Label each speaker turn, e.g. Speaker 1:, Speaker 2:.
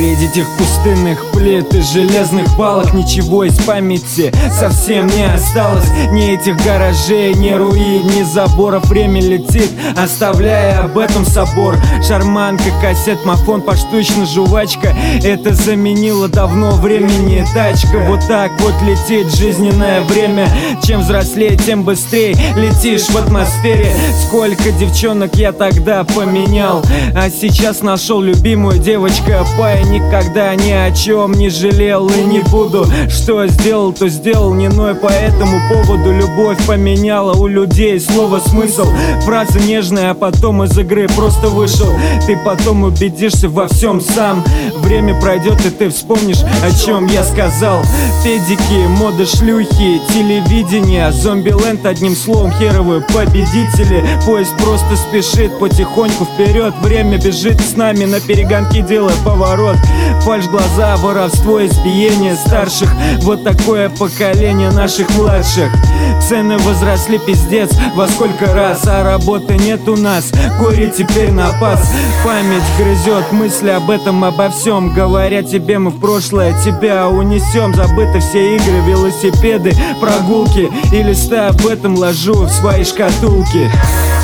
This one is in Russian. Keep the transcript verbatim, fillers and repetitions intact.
Speaker 1: Среди этих пустынных плит и железных балок ничего из памяти совсем не осталось. Ни этих гаражей, ни руин, ни заборов. Время летит, оставляя об этом собор. Шарманка, кассет, мафон, поштучно жвачка. Это заменило давно времени тачка. Вот так вот летит жизненное время. Чем взрослее, тем быстрее летишь в атмосфере. Сколько девчонок я тогда поменял, а сейчас нашел любимую девочка. Пай, никогда ни о чем не жалел и не буду. Что сделал, то сделал, не ной по этому поводу. Любовь поменяла у людей слово смысл. Фраза нежная, а потом из игры просто вышел. Ты потом убедишься во всем сам. Время пройдет, и ты вспомнишь, о чем я сказал. Педики, мода, шлюхи, телевидение, зомби-ленд, одним словом, херовые победители. Поезд просто спешит потихоньку вперед. Время бежит с нами на перегонки, делая поворот. Фальшь, глаза, воровство, избиение старших. Вот такое поколение наших младших. Цены возросли пиздец во сколько раз, а работы нет у нас, горе теперь напас. Память грызет мысли об этом, обо всем. Говоря тебе, мы в прошлое тебя унесем. Забыты все игры, велосипеды, прогулки. И листы об этом ложу в свои шкатулки.